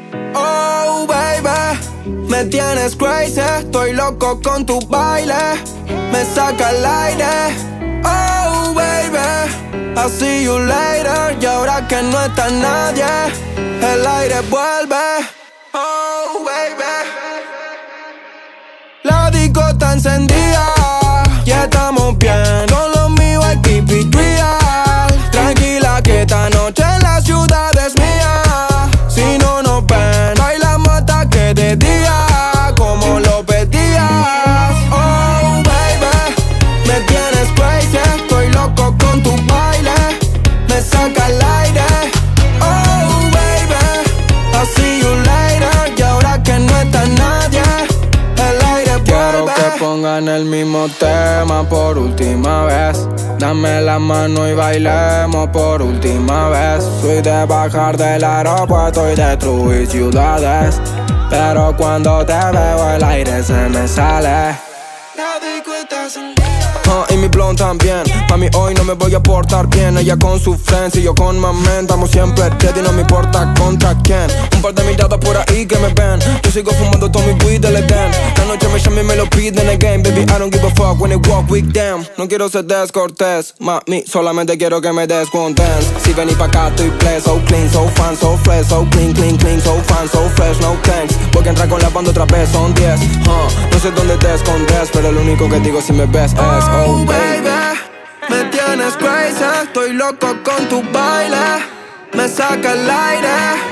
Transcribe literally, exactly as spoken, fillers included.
Oh, baby, me tienes crazy. Estoy loco con tu baile. Me saca el aire. Oh, baby, I'll see you later. Y ahora que no está nadie, el aire vuelve. Oh, baby. La disco está encendida y estamos bien. Con lo mío hay keep it real. Tranquila que esta noche la ciudad es mía. Si no nos ven, bailamos hasta que de día, como lo pedías. Oh, baby, me tienes crazy. Estoy loco con tu baile. Me saca el aire. Oh, baby, I'll see you later. Y ahora que no está nadie, el aire vuelve. Quiero que pongan el mismo tema por última vez. Dame la mano y bailemos por última vez. Soy de bajar del aeropuerto y destruir ciudades, pero cuando te veo el aire se me sale. Uh, y mi blon también. Mami, hoy no me voy a portar bien. Ella con su friends y yo con mamá. Estamos siempre ready, no me importa contra quién. Un par de miradas por ahí que me ven. Yo sigo fumando todo mi weed del Edén. La noche me llama y me lo piden again. Baby, I don't give a fuck when I walk with them. No quiero ser descortés, mami, solamente quiero que me des con dance. Si vení pa' acá estoy play, so clean, so fun, so fresh. So clean, clean, clean, so fun, so fresh, no thanks. Voy a entrar con la banda otra vez, son diez. uh, No sé dónde te escondes, pero lo único que digo si me ves es oh, baby, me tienes crazy. Estoy loco con tu baile. Me saca el aire.